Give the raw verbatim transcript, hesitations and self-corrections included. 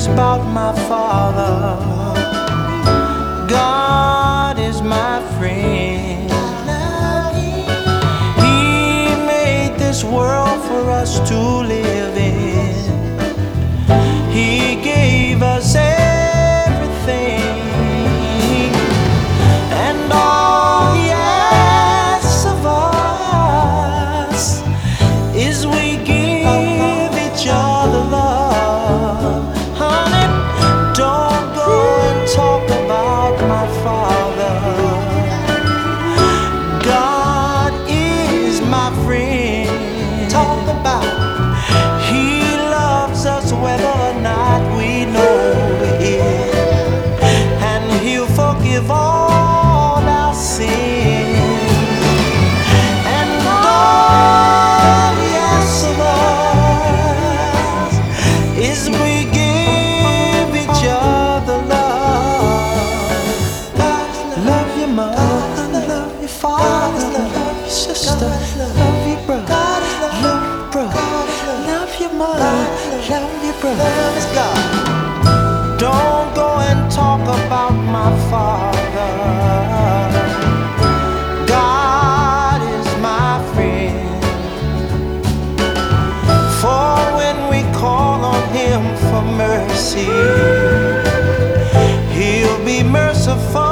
about my Father. God is my friend. He made this world for us to live in. He gave us everything, and all He asks of us is we give each other love. Honey, don't go and talk about my Father. God is my friend. Talk about He loves us whether or not we know it, and He'll forgive all our sins. And all He asks of us is we give each other love. Love your mother, love your father, love your sister, love your brother, love your brother, love your mother, love your brother. Don't go and talk about my Father. God is my friend. For when we call on Him for mercy, He'll be merciful.